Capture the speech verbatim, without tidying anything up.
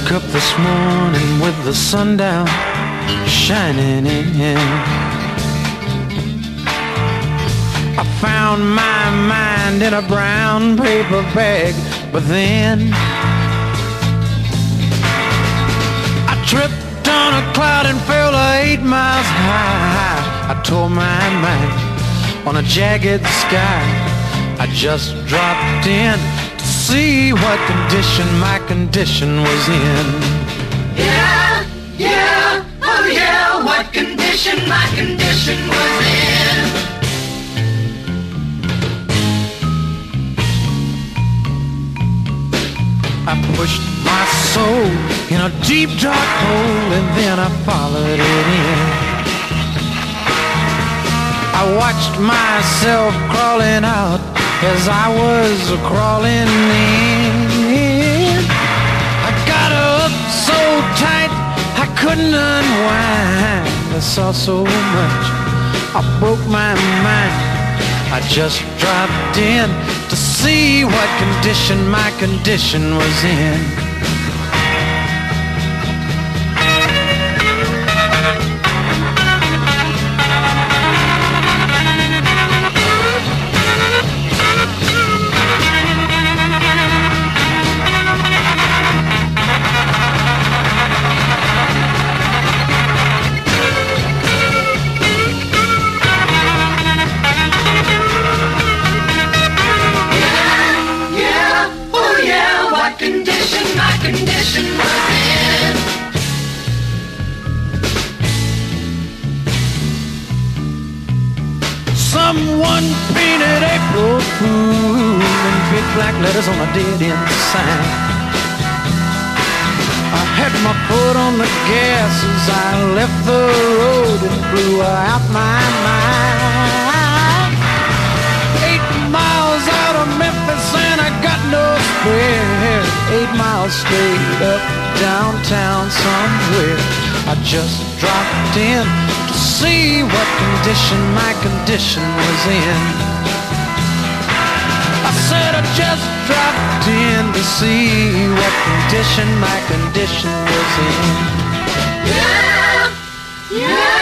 Woke up this morning with the sun down shining in. I found my mind in a brown paper bag, but then I tripped on a cloud and fell eight miles high. I tore my mind on a jagged sky. I just dropped in to see what condition my condition was in. Yeah, yeah, oh yeah, what condition my condition was in. I pushed my soul in a deep dark hole and then I followed it in. I watched myself crawling out as I was crawling in. I got up so tight I couldn't unwind. I saw so much, I broke my mind. I just dropped in to see what condition my condition was in. Condition my condition was in. Someone painted April Fool in big black letters on a dead-end sign. I had my foot on the gas as I left the road and blew out my mind. Eight miles out of Memphis and I got no spare. Eight miles straight up downtown somewhere. I just dropped in to see what condition my condition was in. I said I just dropped in to see what condition my condition was in. Yeah, yeah.